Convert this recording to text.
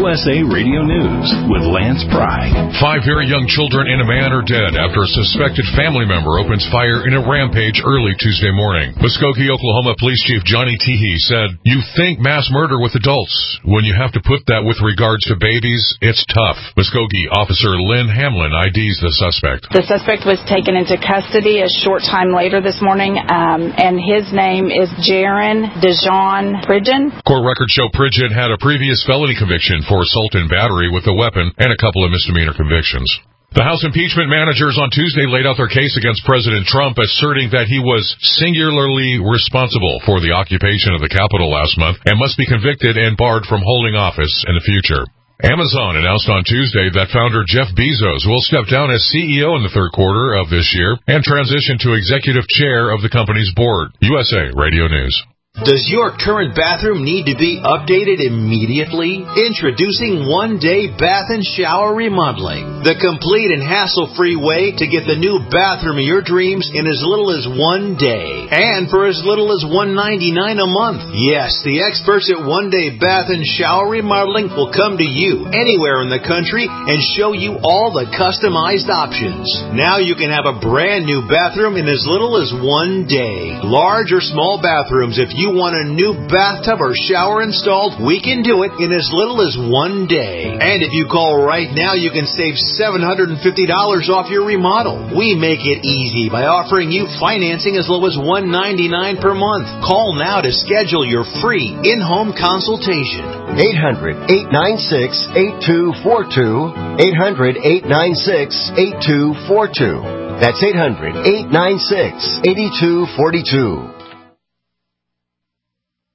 USA Radio News with Lance Pry. 5 very young children and a man are dead after a suspected family member opens fire in a rampage early Tuesday morning. Muskogee, Oklahoma Police Chief Johnny Teehee said, "You think mass murder with adults. When you have to put that with regards to babies, it's tough." Muskogee Officer Lynn Hamlin IDs the suspect. The suspect was taken into custody a short time later this morning, and his name is Jaron Dejon Pridgeon. Court records show Pridgeon had a previous felony conviction for assault and battery with a weapon and a couple of misdemeanor convictions. The House impeachment managers on Tuesday laid out their case against President Trump, asserting that he was singularly responsible for the occupation of the Capitol last month and must be convicted and barred from holding office in the future. Amazon announced on Tuesday that founder Jeff Bezos will step down as CEO in the third quarter of this year and transition to executive chair of the company's board. USA Radio News. Does your current bathroom need to be updated immediately? Introducing One Day Bath and Shower Remodeling, the complete and hassle-free way to get the new bathroom of your dreams in as little as 1 day, and for as little as $199 a month. Yes, the experts at One Day Bath and Shower Remodeling will come to you anywhere in the country and show you all the customized options. Now you can have a brand new bathroom in as little as 1 day. Large or small bathrooms, if you want a new bathtub or shower installed, we can do it in as little as 1 day. And if you call right now, you can save $750 off your remodel. We make it easy by offering you financing as low as $199 per month. Call now to schedule your free in-home consultation. 800-896-8242. 800-896-8242. That's 800-896-8242.